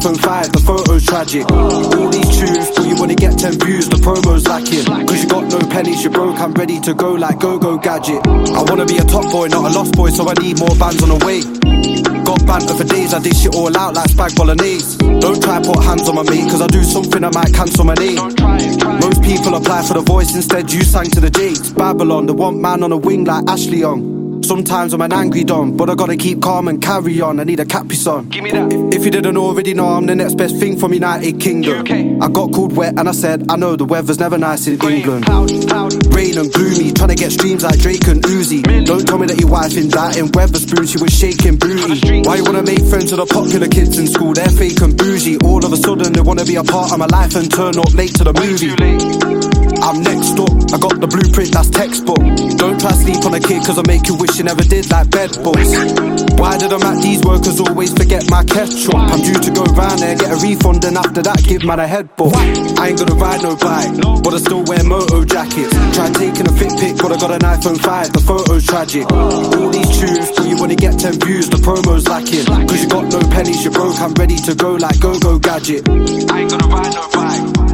iPhone 5, the photo's tragic. All these tunes, but you wanna get 10 views, the promo's lacking. Cause you got no pennies, you're broke, I'm ready to go like go-go gadget. I wanna be a top boy, not a lost boy, so I need more bands on the way. Got banter for days, I dish it all out like spag bolognese. Don't try put hands on my mate, cause I do something I might cancel my name. Most people apply for the voice, instead you sang to the Jakes. Babylon, the one man on a wing like Ashley Young. Sometimes I'm an angry don, but I gotta keep calm and carry on. I need a Capri Sun. Give me that. If you didn't already know, I'm the next best thing from United Kingdom. I got called wet and I said, I know the weather's never nice in England. Rain and gloomy, trying to get streams like Drake and Uzi. Don't tell me that your wife in that in Weatherspoon, she was shaking booty. Why you wanna make friends with the popular kids in school? They're fake and bougie. All of a sudden they wanna be a part of my life and turn up late to the movie. I'm next up, I got the blueprint, that's textbook. Don't try sleep on a kid cause I make you wish you never did like bed bugs. Why did them at these workers always forget my ketchup? I'm due to go round there, get a refund and after that give man a headbutt. I ain't gonna ride no bike, but I still wear moto jackets. Try taking a fit pic, but I got an iPhone 5, the photo's tragic. All these tunes, but you wanna get 10 views, the promo's lacking. Cause you got no pennies, you're broke, I'm ready to go like go-go gadget. I ain't gonna ride no bike,